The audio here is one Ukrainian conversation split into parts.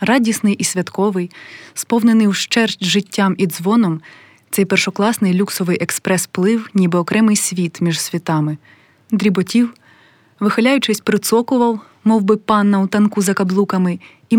радісний і святковий, сповнений ущерть життям і дзвоном, цей першокласний люксовий експрес плив, ніби окремий світ між світами. Дріботів, вихиляючись, прицокував, мов би панна у танку за каблуками, і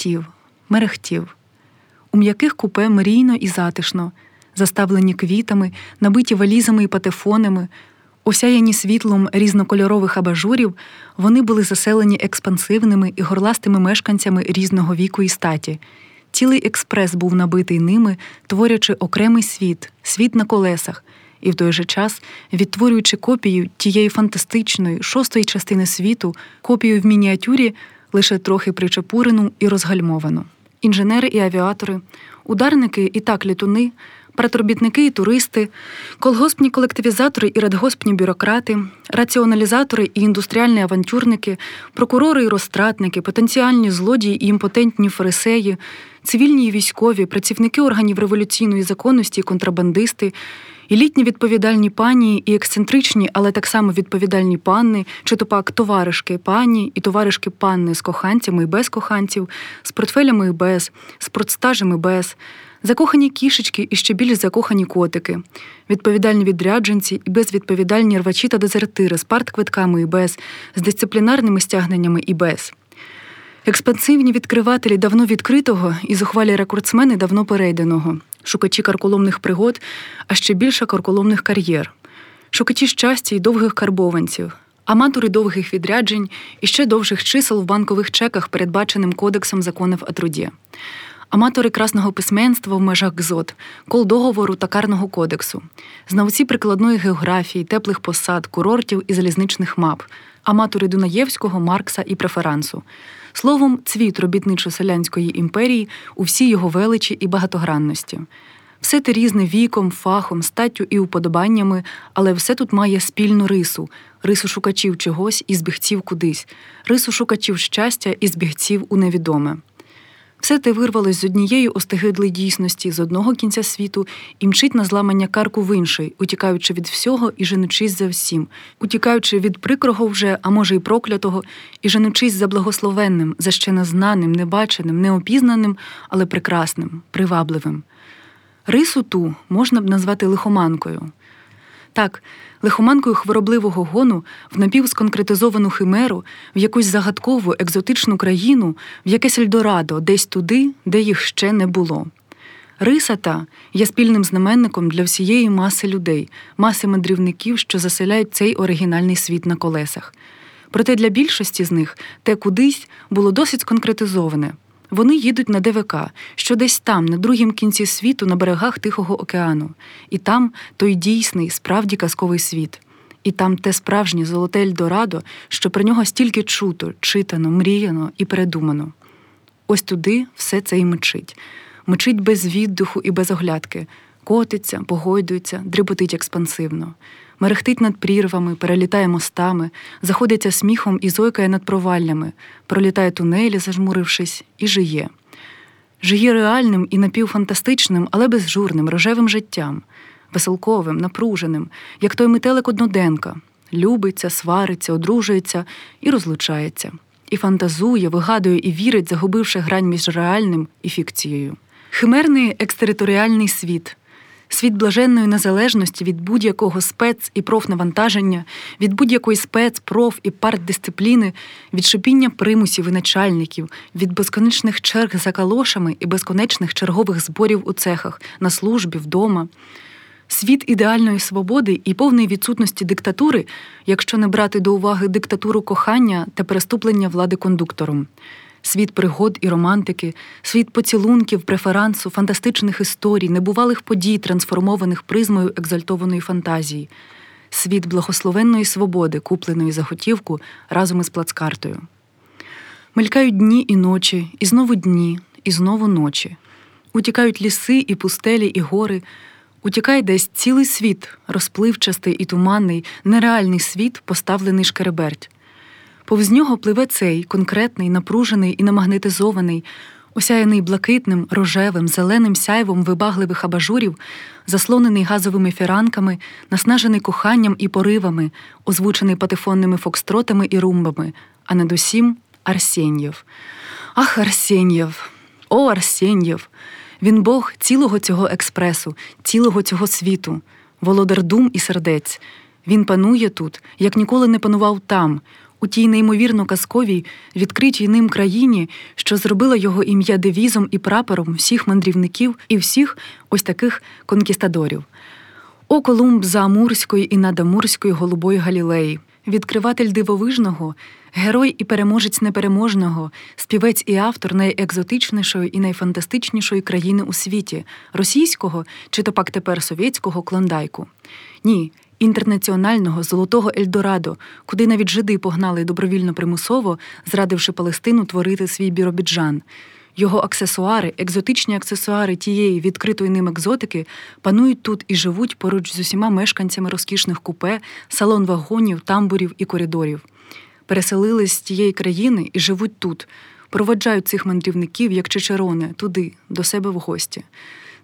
мерехтів. У м'яких купе мрійно і затишно, заставлені квітами, набиті валізами і патефонами, осяяні світлом різнокольорових абажурів, вони були заселені експансивними і горластими мешканцями різного віку і статі. Цілий експрес був набитий ними, творячи окремий світ на колесах, і в той же час відтворюючи копію тієї фантастичної шостої частини світу, копію в мініатюрі, лише трохи причепурену і розгальмовану. Інженери і авіатори, ударники і так літуни, партробітники і туристи, колгоспні колективізатори і радгоспні бюрократи, раціоналізатори і індустріальні авантюрники, прокурори і розтратники, потенціальні злодії і імпотентні фарисеї, цивільні і військові, працівники органів революційної законності і контрабандисти, елітні відповідальні пані і ексцентричні, але так само відповідальні панни, чи то пак товаришки пані і товаришки панни з коханцями і без коханців, з портфелями і без, з продстажем і без, закохані кішечки і ще більш закохані котики, відповідальні відрядженці і безвідповідальні рвачі та дезертири з партквитками і без, з дисциплінарними стягненнями і без. Експансивні відкривателі давно відкритого і зухвалі рекордсмени давно перейденого, шукачі карколомних пригод, а ще більше карколомних кар'єр, шукачі щастя і довгих карбованців, аматори довгих відряджень і ще довших чисел в банкових чеках, передбаченим Кодексом законів о труді, аматори красного письменства в межах ГЗОТ, колдоговору та карного кодексу, знавці прикладної географії, теплих посад, курортів і залізничних мап, аматори Дунаєвського, Маркса і преферансу. Словом, цвіт робітничо-селянської імперії у всій його величі і багатогранності. Все те різне віком, фахом, статтю і уподобаннями, але все тут має спільну рису шукачів чогось і збігців кудись, рису шукачів щастя і збігців у невідоме. Все те вирвалось з однієї остегидлої дійсності з одного кінця світу і мчить на зламання карку в інший, утікаючи від всього і женучись за всім, утікаючи від прикрого вже, а може й проклятого, і женучись за благословенним, за ще незнаним, небаченим, неопізнаним, але прекрасним, привабливим. Рису ту можна б назвати лихоманкою. Так, лихоманкою хворобливого гону в напівсконкретизовану химеру, в якусь загадкову, екзотичну країну, в якесь Ельдорадо, десь туди, де їх ще не було. Риса та є спільним знаменником для всієї маси людей, маси мандрівників, що заселяють цей оригінальний світ на колесах. Проте для більшості з них те кудись було досить сконкретизоване. Вони їдуть на ДВК, що десь там, на другім кінці світу, на берегах Тихого океану. І там той дійсний, справді казковий світ. І там те справжнє золоте Ельдорадо, що про нього стільки чуто, читано, мріяно і передумано. Ось туди все це і мчить. Мчить без віддиху і без оглядки. Котиться, погойдується, дріботить експансивно. Мерехтить над прірвами, перелітає мостами, заходиться сміхом і зойкає над проваллями, пролітає тунелі, зажмурившись, і жиє. Жиє реальним і напівфантастичним, але безжурним, рожевим життям, веселковим, напруженим, як той метелик одноденка. Любиться, свариться, одружується і розлучається. І фантазує, вигадує і вірить, загубивши грань між реальним і фікцією. Химерний екстериторіальний світ. Світ блаженної незалежності від будь-якого спец- і профнавантаження, від будь-якої спец-, проф- і партдисципліни, від шипіння примусів і начальників, від безконечних черг за калошами і безконечних чергових зборів у цехах, на службі, вдома. Світ ідеальної свободи і повної відсутності диктатури, якщо не брати до уваги диктатуру кохання та переступлення влади кондуктором. Світ пригод і романтики, світ поцілунків, преферансу, фантастичних історій, небувалих подій, трансформованих призмою екзальтованої фантазії. Світ благословенної свободи, купленої за готівку разом із плацкартою. Мелькають дні і ночі, і знову дні, і знову ночі. Утікають ліси і пустелі, і гори. Утікає десь цілий світ, розпливчастий і туманний, нереальний світ, поставлений шкереберть. Повз нього пливе цей, конкретний, напружений і намагнетизований, осяяний блакитним, рожевим, зеленим сяйвом вибагливих абажурів, заслонений газовими фіранками, наснажений коханням і поривами, озвучений патефонними фокстротами і румбами, а над усім – Арсеньєв. Ах, Арсеньєв! О, Арсеньєв! Він Бог цілого цього експресу, цілого цього світу, володар дум і сердець. Він панує тут, як ніколи не панував там, у тій неймовірно казковій, відкритій ним країні, що зробила його ім'я девізом і прапором всіх мандрівників і всіх ось таких конкістадорів. О, Колумб за Амурської і надамурської голубої Галілеї, відкриватель дивовижного, герой і переможець непереможного, співець і автор найекзотичнішої і найфантастичнішої країни у світі – російського чи то пак тепер совєтського Клондайку. Ні, інтернаціонального золотого Ельдорадо, куди навіть жиди погнали добровільно-примусово, зрадивши Палестину творити свій Біробіджан. Його аксесуари, екзотичні аксесуари тієї відкритої ним екзотики панують тут і живуть поруч з усіма мешканцями розкішних купе, салон-вагонів, тамбурів і коридорів. Переселились з тієї країни і живуть тут, проводжають цих мандрівників, як чичерони, туди, до себе в гості.